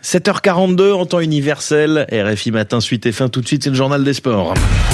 7h42 en temps universel. RFI Matin, suite et fin. Tout de suite, c'est le journal des sports.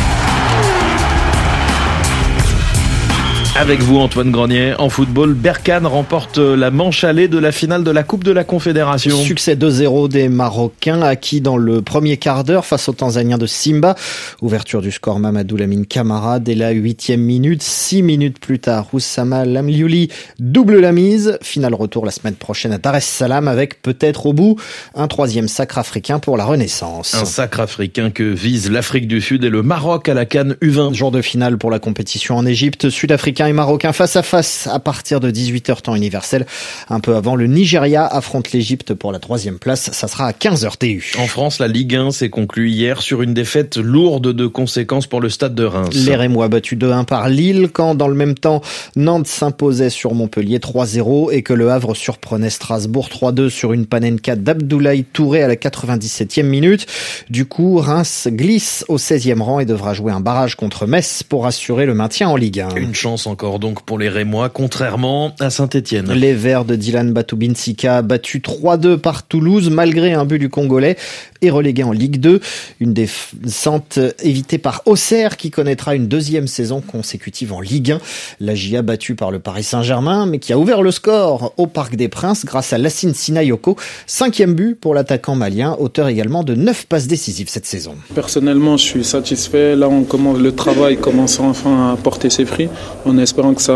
Avec vous, Antoine Grenier. En football, Berkane remporte la manche allée de la finale de la Coupe de la Confédération. Succès 2-0 des Marocains, acquis dans le premier quart d'heure face aux Tanzaniens de Simba. Ouverture du score Mamadou Lamine Camara dès la 8e minute. 6 minutes plus tard, Oussama Lamliouli double la mise. Final retour la semaine prochaine à Dar es Salaam avec peut-être au bout un 3e sacre africain pour la Renaissance. Un sacre africain que vise l'Afrique du Sud et le Maroc à la CAN U20. Jour de finale pour la compétition en Égypte. Sud-Africains et Marocains face à face à partir de 18h temps universel. Un peu avant, le Nigeria affronte l'Égypte pour la 3e place. Ça sera à 15h TU. En France, la Ligue 1 s'est conclue hier sur une défaite lourde de conséquences pour le stade de Reims. Les Rémois battus 2-1 par Lille, quand dans le même temps, Nantes s'imposait sur Montpellier 3-0 et que le Havre surprenait Strasbourg 3-2 sur une panenka d'Abdoulaye Touré à la 97e minute. Du coup, Reims glisse au 16e rang et devra jouer un barrage contre Metz pour assurer le maintien en Ligue 1. Une chance encore donc pour les Rémois, contrairement à Saint-Étienne. Les Verts de Dylan Batubinsika battus 3-2 par Toulouse malgré un but du Congolais et relégués en Ligue 2. Une descente évitée par Auxerre qui connaîtra une 2e saison consécutive en Ligue 1. La GIA battue par le Paris Saint-Germain mais qui a ouvert le score au Parc des Princes grâce à Lassine Sinayoko. 5e but pour l'attaquant malien, auteur également de 9 passes décisives cette saison. Personnellement, je suis satisfait. Là, le travail commence enfin à porter ses fruits en espérant que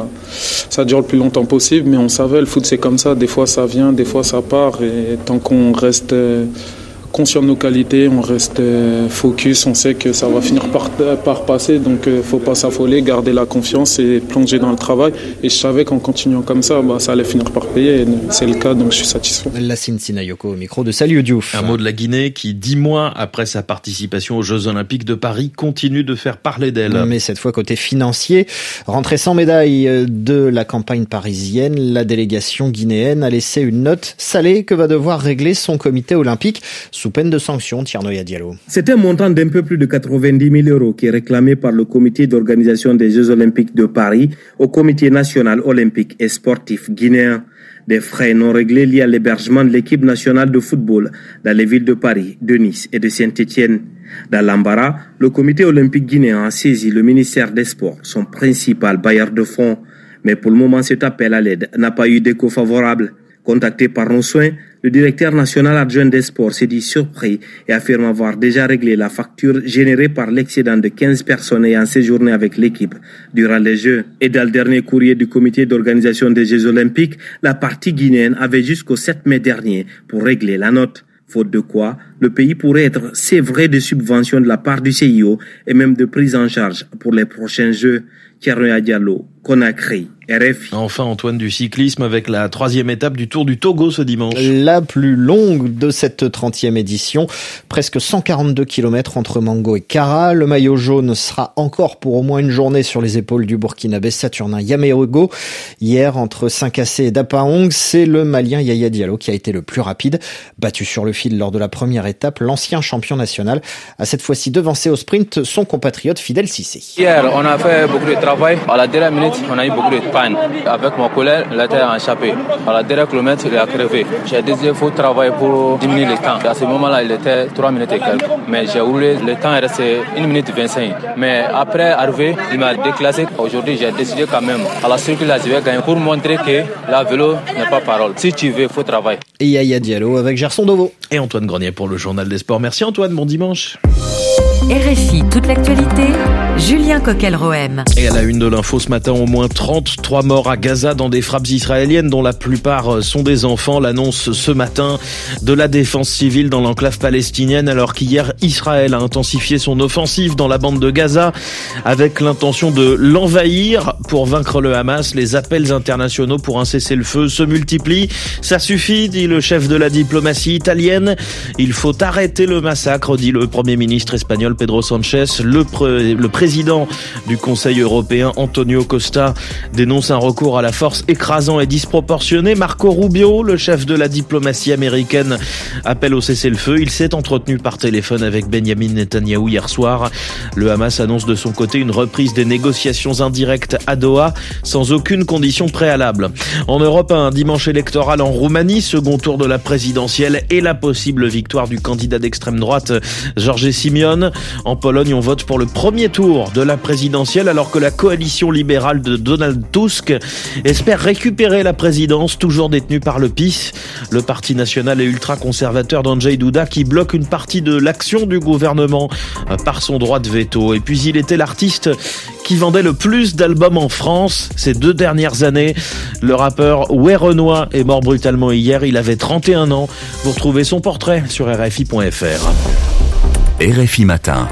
ça dure le plus longtemps possible. Mais on savait, le foot c'est comme ça. Des fois ça vient, des fois ça part. Et tant qu'on reste conscient de nos qualités, on reste focus, on sait que ça va finir par passer, donc faut pas s'affoler, garder la confiance et plonger dans le travail. Et je savais qu'en continuant comme ça, ça allait finir par payer, et c'est le cas, donc je suis satisfait. Lassine Sinayoko au micro de Saliou Diouf. Un mot de la Guinée qui, 10 mois après sa participation aux Jeux Olympiques de Paris, continue de faire parler d'elle. Mais cette fois côté financier, rentrée sans médaille de la campagne parisienne, la délégation guinéenne a laissé une note salée que va devoir régler son comité olympique sous peine de sanctions. Tiernoya Diallo. C'est un montant d'un peu plus de 90 000 € qui est réclamé par le comité d'organisation des Jeux Olympiques de Paris au comité national olympique et sportif guinéen. Des frais non réglés liés à l'hébergement de l'équipe nationale de football dans les villes de Paris, de Nice et de Saint-Étienne. Dans l'embarras, le comité olympique guinéen a saisi le ministère des Sports, son principal bailleur de fonds. Mais pour le moment, cet appel à l'aide n'a pas eu d'écho favorable. Contacté par nos soins, le directeur national adjoint des sports s'est dit surpris et affirme avoir déjà réglé la facture générée par l'excédent de 15 personnes ayant séjourné avec l'équipe durant les Jeux. Et dans le dernier courrier du comité d'organisation des Jeux Olympiques, la partie guinéenne avait jusqu'au 7 mai dernier pour régler la note. Faute de quoi, le pays pourrait être sévré de subventions de la part du CIO et même de prise en charge pour les prochains Jeux. Tiernoya Diallo, Conakry, RFI. Enfin, Antoine, du cyclisme avec la 3e étape du Tour du Togo ce dimanche. La plus longue de cette 30e édition. Presque 142 km entre Mango et Kara. Le maillot jaune sera encore pour au moins une journée sur les épaules du Burkinabé Saturnin Yaméogo. Hier, entre Saint-Cassé et Dapaong, c'est le Malien Yaya Diallo qui a été le plus rapide. Battu sur le fil lors de la première étape, l'ancien champion national a cette fois-ci devancé au sprint son compatriote Fidel Cissé. Hier, on a fait beaucoup de travail. À la dernière minute, on a eu beaucoup de panne. Avec mon collègue, il était échappé. À la dernière kilomètre, il a crevé. J'ai dit qu'il faut travailler pour diminuer le temps. À ce moment-là, il était 3 minutes et quelques. Mais j'ai roulé, le temps est resté 1 minute 25. Mais après arrivé, il m'a déclassé. Aujourd'hui, j'ai décidé quand même, à la circulation, je vais gagner pour montrer que la vélo n'est pas parole. Si tu veux, il faut travailler. Et Yaya Diallo avec Gerson Dovo. Et Antoine Grenier pour le journal des sports. Merci Antoine, bon dimanche. RFI, toute l'actualité, Julien Coquel-Rohem. Et à la une de l'info ce matin, au moins 33 morts à Gaza dans des frappes israéliennes dont la plupart sont des enfants. L'annonce ce matin de la défense civile dans l'enclave palestinienne alors qu'hier Israël a intensifié son offensive dans la bande de Gaza avec l'intention de l'envahir pour vaincre le Hamas. Les appels internationaux pour un cessez-le-feu se multiplient. Ça suffit, dit le chef de la diplomatie italienne. Il faut arrêter le massacre, dit le Premier ministre espagnol Pedro Sanchez. Le président du Conseil européen, Antonio Costa, dénonce un recours à la force écrasant et disproportionné. Marco Rubio, le chef de la diplomatie américaine, appelle au cessez-le-feu. Il s'est entretenu par téléphone avec Benjamin Netanyahou hier soir. Le Hamas annonce de son côté une reprise des négociations indirectes à Doha sans aucune condition préalable. En Europe, un dimanche électoral en Roumanie, second tour de la présidentielle et la possible victoire du candidat d'extrême droite Jorge Simion. En Pologne, on vote pour le premier tour de la présidentielle alors que la coalition libérale de Donald Tusk espère récupérer la présidence, toujours détenue par le PiS, le parti national et ultra-conservateur d'Andrzej Duda, qui bloque une partie de l'action du gouvernement par son droit de veto. Et puis il était l'artiste qui vendait le plus d'albums en France ces 2 dernières années. Le rappeur Werenoi est mort brutalement hier, il avait 31 ans. Vous retrouvez son portrait sur RFI.fr. RFI Matin.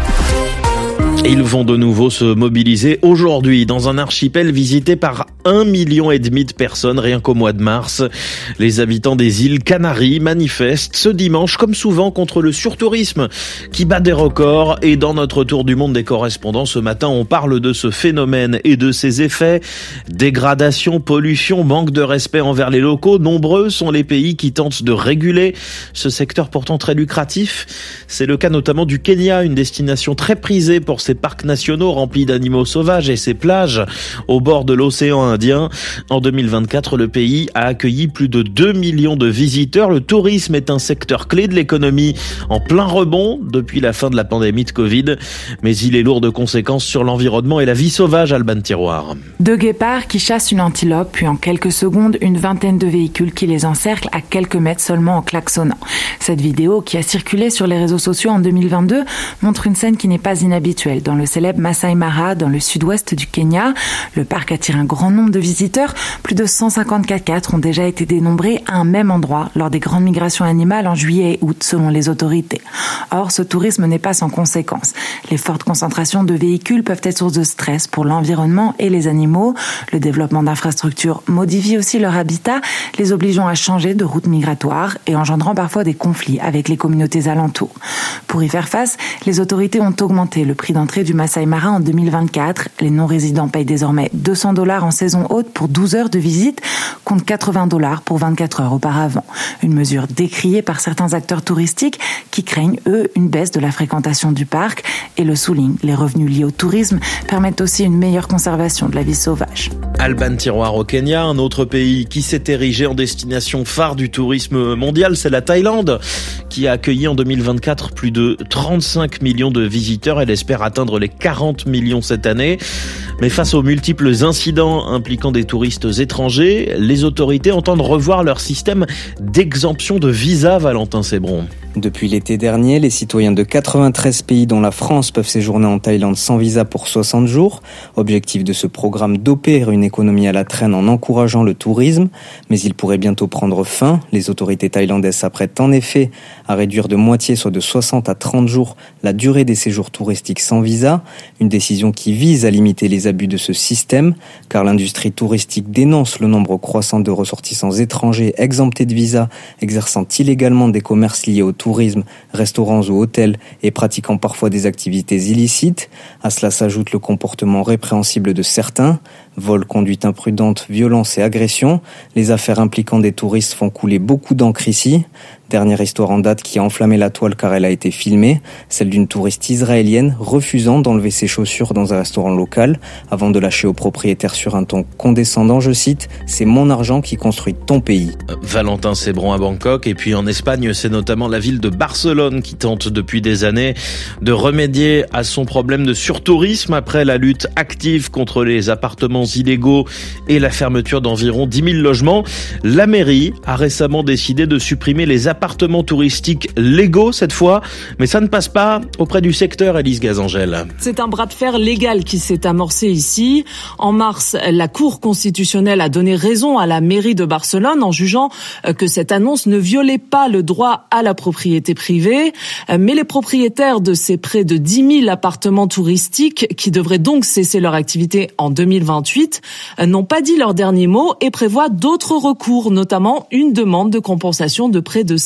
Ils vont de nouveau se mobiliser aujourd'hui dans un archipel visité par 1,5 million de personnes rien qu'au mois de mars. Les habitants des îles Canaries manifestent ce dimanche comme souvent contre le surtourisme qui bat des records. Et dans notre tour du monde des correspondants ce matin, on parle de ce phénomène et de ses effets. Dégradation, pollution, manque de respect envers les locaux. Nombreux sont les pays qui tentent de réguler ce secteur pourtant très lucratif. C'est le cas notamment du Kenya, une destination très prisée pour ses parcs nationaux remplis d'animaux sauvages et ses plages au bord de l'océan Indien. En 2024, le pays a accueilli plus de 2 millions de visiteurs. Le tourisme est un secteur clé de l'économie en plein rebond depuis la fin de la pandémie de Covid. Mais il est lourd de conséquences sur l'environnement et la vie sauvage, Alban Tiroir. 2 guépards qui chassent une antilope, puis en quelques secondes, une vingtaine de véhicules qui les encerclent à quelques mètres seulement en klaxonnant. Cette vidéo, qui a circulé sur les réseaux sociaux en 2022, montre une scène qui n'est pas inhabituelle dans le célèbre Masai Mara, dans le sud-ouest du Kenya. Le parc attire un grand nombre de visiteurs. Plus de 150 4x4 ont déjà été dénombrés à un même endroit lors des grandes migrations animales en juillet et août, selon les autorités. Or, ce tourisme n'est pas sans conséquences. Les fortes concentrations de véhicules peuvent être source de stress pour l'environnement et les animaux. Le développement d'infrastructures modifie aussi leur habitat, les obligeant à changer de route migratoire et engendrant parfois des conflits avec les communautés alentours. Pour y faire face, les autorités ont augmenté le prix d'entrée du Masai Mara en 2024. Les non-résidents payent désormais $200 en saison haute pour 12 heures de visite, contre $80 pour 24 heures auparavant. Une mesure décriée par certains acteurs touristiques qui craignent, eux, une baisse de la fréquentation du parc et le soulignent. Les revenus liés au tourisme permettent aussi une meilleure conservation de la vie sauvage. Alban Tiroir au Kenya, un autre pays qui s'est érigé en destination phare du tourisme mondial, c'est la Thaïlande, qui a accueilli en 2024 plus de 35 millions de visiteurs. Elle espère atteindre les 40 millions cette année. Mais face aux multiples incidents impliquant des touristes étrangers, les autorités entendent revoir leur système d'exemption de visa, Valentin Sébron. Depuis l'été dernier, les citoyens de 93 pays dont la France peuvent séjourner en Thaïlande sans visa pour 60 jours. Objectif de ce programme d'opérer une économie à la traîne en encourageant le tourisme. Mais il pourrait bientôt prendre fin. Les autorités thaïlandaises s'apprêtent en effet à réduire de moitié, soit de 60 à 30 jours, la durée des séjours touristiques sans visa. Une décision qui vise à limiter les abus de ce système, car l'industrie touristique dénonce le nombre croissant de ressortissants étrangers exemptés de visa, exerçant illégalement des commerces liés au tourisme, restaurants ou hôtels et pratiquant parfois des activités illicites. À cela s'ajoute le comportement répréhensible de certains. Vol, conduite imprudente, violence et agression. Les affaires impliquant des touristes font couler beaucoup d'encre ici. Dernière histoire en date qui a enflammé la toile car elle a été filmée, celle d'une touriste israélienne refusant d'enlever ses chaussures dans un restaurant local avant de lâcher au propriétaire sur un ton condescendant, je cite, « C'est mon argent qui construit ton pays ». Valentin Sébron à Bangkok, et puis en Espagne, c'est notamment la ville de Barcelone qui tente depuis des années de remédier à son problème de surtourisme après la lutte active contre les appartements illégaux et la fermeture d'environ 10 000 logements. La mairie a récemment décidé de supprimer les appartements touristiques légaux cette fois, mais ça ne passe pas auprès du secteur, Élise Gazangel. C'est un bras de fer légal qui s'est amorcé ici. En mars, la Cour constitutionnelle a donné raison à la mairie de Barcelone en jugeant que cette annonce ne violait pas le droit à la propriété privée. Mais les propriétaires de ces près de 10 000 appartements touristiques, qui devraient donc cesser leur activité en 2028, n'ont pas dit leur dernier mot et prévoient d'autres recours, notamment une demande de compensation de près de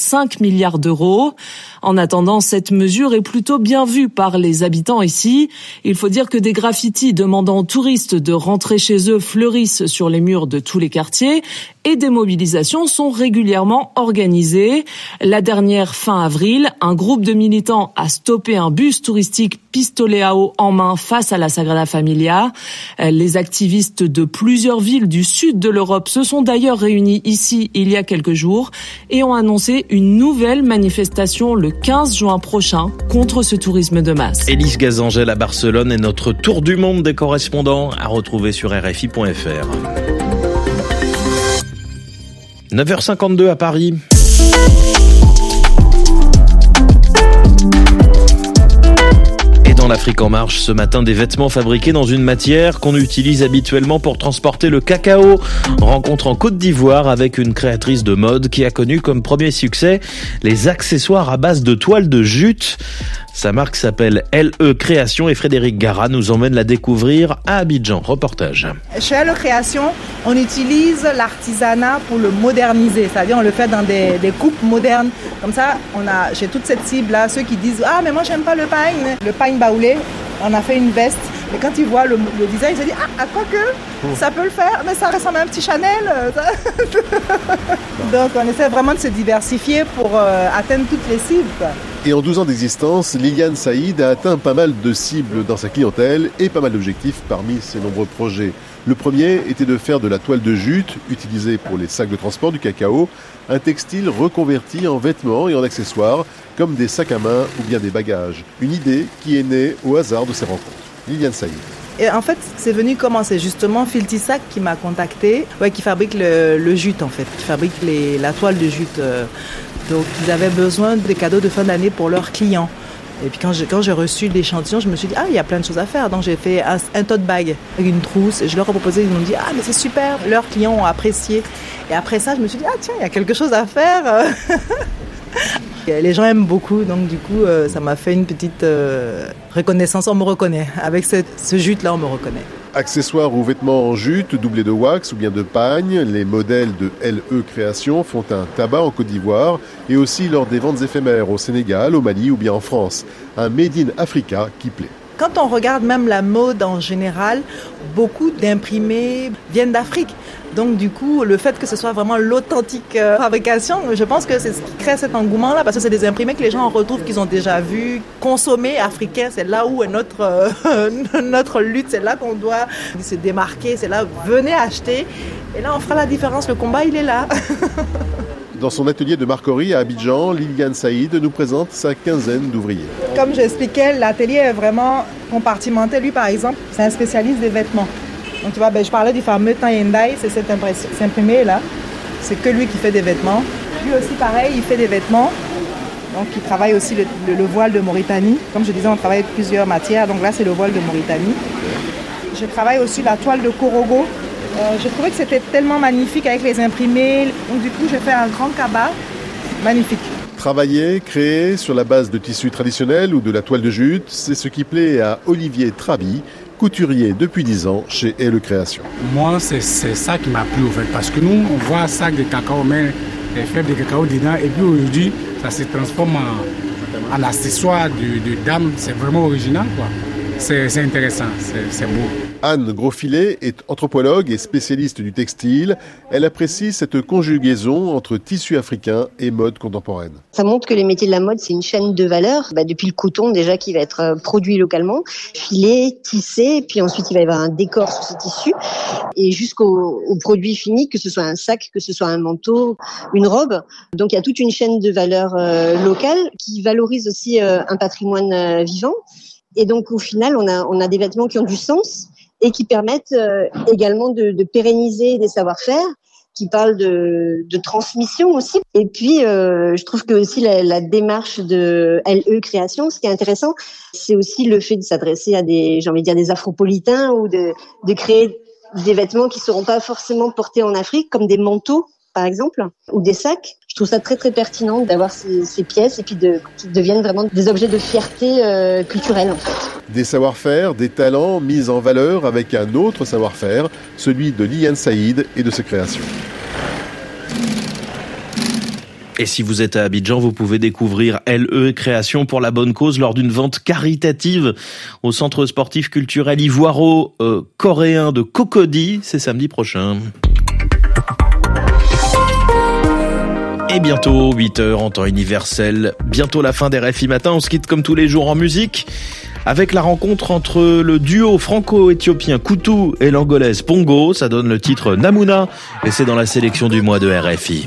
5 milliards d'euros. En attendant, cette mesure est plutôt bien vue par les habitants ici. Il faut dire que des graffitis demandant aux touristes de rentrer chez eux fleurissent sur les murs de tous les quartiers et des mobilisations sont régulièrement organisées. La dernière fin avril, un groupe de militants a stoppé un bus touristique pistolet à eau en main face à la Sagrada Familia. Les activistes de plusieurs villes du sud de l'Europe se sont d'ailleurs réunis ici il y a quelques jours et ont annoncé une nouvelle manifestation le 15 juin prochain contre ce tourisme de masse. Élise Gazangel à Barcelone et notre tour du monde des correspondants à retrouver sur RFI.fr. 9h52 à Paris. Et dans l'Afrique en marche, ce matin, des vêtements fabriqués dans une matière qu'on utilise habituellement pour transporter le cacao. Rencontre en Côte d'Ivoire avec une créatrice de mode qui a connu comme premier succès les accessoires à base de toile de jute. Sa marque s'appelle LE Création et Frédéric Gara nous emmène la découvrir à Abidjan. Reportage. Chez LE Création, on utilise l'artisanat pour le moderniser, c'est-à-dire on le fait dans des coupes modernes. Comme ça, j'ai toute cette cible-là, ceux qui disent « Ah, mais moi j'aime pas le pagne baoulé ». On a fait une veste, mais quand ils voient le design, ils se disent « Ah, quoi que, ça peut le faire, mais ça ressemble à un petit Chanel ». Donc on essaie vraiment de se diversifier pour atteindre toutes les cibles, quoi. Et en 12 ans d'existence, Liliane Saïd a atteint pas mal de cibles dans sa clientèle et pas mal d'objectifs parmi ses nombreux projets. Le premier était de faire de la toile de jute, utilisée pour les sacs de transport du cacao, un textile reconverti en vêtements et en accessoires, comme des sacs à main ou bien des bagages. Une idée qui est née au hasard de ces rencontres. Liliane Saïd. Et en fait, c'est venu comment? C'est justement Filtisac qui m'a contacté, qui fabrique le jute en fait, qui fabrique la toile de jute. Donc ils avaient besoin des cadeaux de fin d'année pour leurs clients. Et puis quand j'ai reçu l'échantillon, je me suis dit il y a plein de choses à faire. Donc j'ai fait un tote bag avec une trousse et je leur ai proposé, ils m'ont dit mais c'est super. Leurs clients ont apprécié. Et après ça, je me suis dit tiens, il y a quelque chose à faire. Les gens aiment beaucoup, donc du coup ça m'a fait une petite reconnaissance. On me reconnaît. Avec ce jute-là, on me reconnaît. Accessoires ou vêtements en jute, doublés de wax ou bien de pagne, les modèles de LE Création font un tabac en Côte d'Ivoire et aussi lors des ventes éphémères au Sénégal, au Mali ou bien en France. Un Made in Africa qui plaît. Quand on regarde même la mode en général, beaucoup d'imprimés viennent d'Afrique. Donc du coup, le fait que ce soit vraiment l'authentique fabrication, je pense que c'est ce qui crée cet engouement-là, parce que c'est des imprimés que les gens retrouvent, qu'ils ont déjà vus, consommer africain, c'est là où est notre lutte, c'est là qu'on doit se démarquer, c'est là, venez acheter, et là on fera la différence, le combat il est là. Dans son atelier de marquerie à Abidjan, Liliane Saïd nous présente sa quinzaine d'ouvriers. Comme j'expliquais, l'atelier est vraiment compartimenté. Lui, par exemple, c'est un spécialiste des vêtements. Donc, tu vois, je parlais du fameux Tayendai, c'est cet imprimé-là. C'est que lui qui fait des vêtements. Lui aussi, pareil, il fait des vêtements. Donc, il travaille aussi le voile de Mauritanie. Comme je disais, on travaille avec plusieurs matières. Donc là, c'est le voile de Mauritanie. Je travaille aussi la toile de Korogo. Je trouvais que c'était tellement magnifique avec les imprimés. Donc du coup, j'ai fait un grand cabas magnifique. Travailler, créer sur la base de tissus traditionnels ou de la toile de jute, c'est ce qui plaît à Olivier Trabi, couturier depuis 10 ans chez LE Création. Moi, c'est ça qui m'a plu en fait, parce que nous, on voit un sac de cacao, on met les fèves de cacao dedans, et puis aujourd'hui, ça se transforme en accessoire de dame. C'est vraiment original, quoi. C'est intéressant, c'est beau. Anne Grosfilet est anthropologue et spécialiste du textile. Elle apprécie cette conjugaison entre tissu africain et mode contemporaine. Ça montre que les métiers de la mode, c'est une chaîne de valeur. Depuis le coton déjà qui va être produit localement, filé, tissé, puis ensuite il va y avoir un décor sur ce tissu, et jusqu'au produit fini, que ce soit un sac, que ce soit un manteau, une robe. Donc il y a toute une chaîne de valeur locale qui valorise aussi un patrimoine vivant. Et donc au final, on a des vêtements qui ont du sens et qui permettent également de pérenniser des savoir-faire, qui parlent de transmission aussi. Et puis, je trouve que aussi la démarche de LE Création, ce qui est intéressant, c'est aussi le fait de s'adresser à des afropolitains ou de créer des vêtements qui ne seront pas forcément portés en Afrique, comme des manteaux, par exemple, ou des sacs. Je trouve ça très très pertinent d'avoir ces pièces et puis qui deviennent vraiment des objets de fierté culturelle en fait. Des savoir-faire, des talents mis en valeur avec un autre savoir-faire, celui de Liliane Saïd et de ses créations. Et si vous êtes à Abidjan, vous pouvez découvrir LE Création pour la bonne cause lors d'une vente caritative au centre sportif culturel ivoiro-coréen de Cocody. C'est samedi prochain. Et bientôt, 8h en temps universel. Bientôt la fin d'RFI Matin. On se quitte comme tous les jours en musique avec la rencontre entre le duo franco-éthiopien Koutou et l'angolaise Pongo. Ça donne le titre Namuna et c'est dans la sélection du mois de RFI.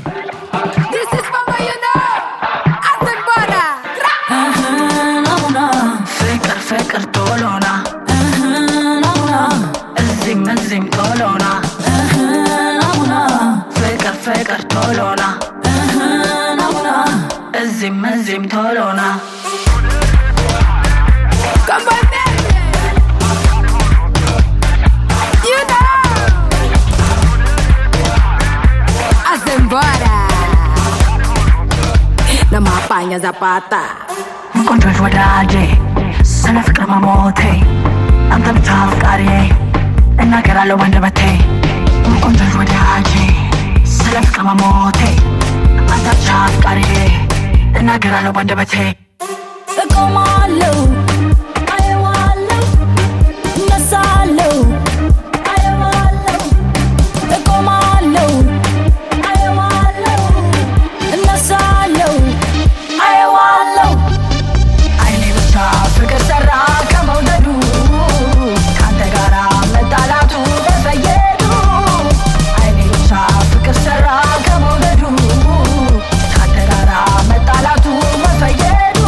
Nama apanha zapata Encontro verdade Se não fica numa mote Anta me talcaria E não quero lo manda bater Encontro verdade Se não fica numa mote Anta me talcaria E não quero lo manda bater Como lo I want lo Nasalo I want lo Como lo I want lo Nasalo ፍቅር ሰራ ከመውደዱ ካንተ ጋራ መጣላቱ በፈየዱ አይኔ ብቻ ፍቅር ሰራ ከመውደዱ ካንተ ጋራ መጣላቱ በፈየዱ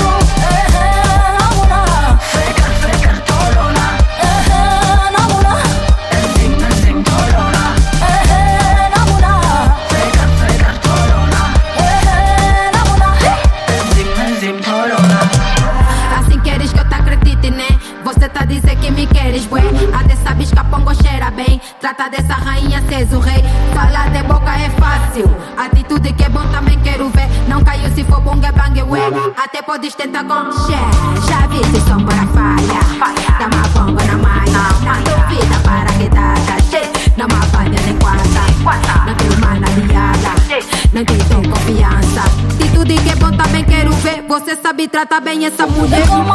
ናሙና ፍቅር ፍቅር ቶሎና ናሙና እዚህም ቶሎና ናሙና ፍቅር ፍቅር ቶሎና ናሙና እዚህም ቶሎና Queres que eu te acredite, né? Você tá dizendo que me queres, bué. Até sabes que a Pongo cheira bem. Trata dessa rainha, cês o rei. Falar de boca é fácil. Atitude que é bom também quero ver. Não caiu se for bom, é bang, ué. Até podes tentar com share. Já vi se som para falha. Dá uma Pongo na malha. Não duvida para que dá, não me apanha nem quanta. Não tenho mana aliada. Não tenho confiança. Atitude que é bom também quero ver. Você sabe tratar bem essa mulher. Como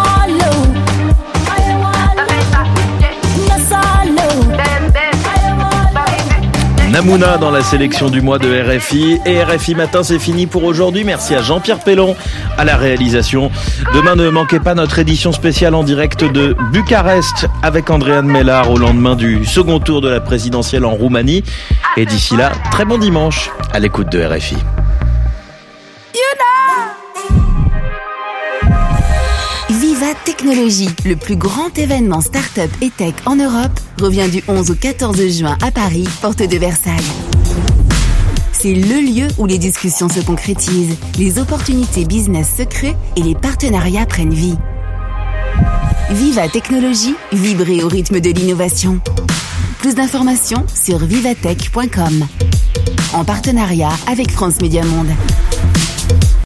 Namuna dans la sélection du mois de RFI. Et RFI Matin, c'est fini pour aujourd'hui. Merci à Jean-Pierre Pellon à la réalisation. Demain, ne manquez pas notre édition spéciale en direct de Bucarest avec Andréane Mellard au lendemain du second tour de la présidentielle en Roumanie. Et d'ici là, très bon dimanche à l'écoute de RFI. Viva Technologie, le plus grand événement start-up et tech en Europe, revient du 11 au 14 juin à Paris, porte de Versailles. C'est le lieu où les discussions se concrétisent, les opportunités business se créent et les partenariats prennent vie. Viva Technologie, vibrez au rythme de l'innovation. Plus d'informations sur vivatech.com. En partenariat avec France Média Monde.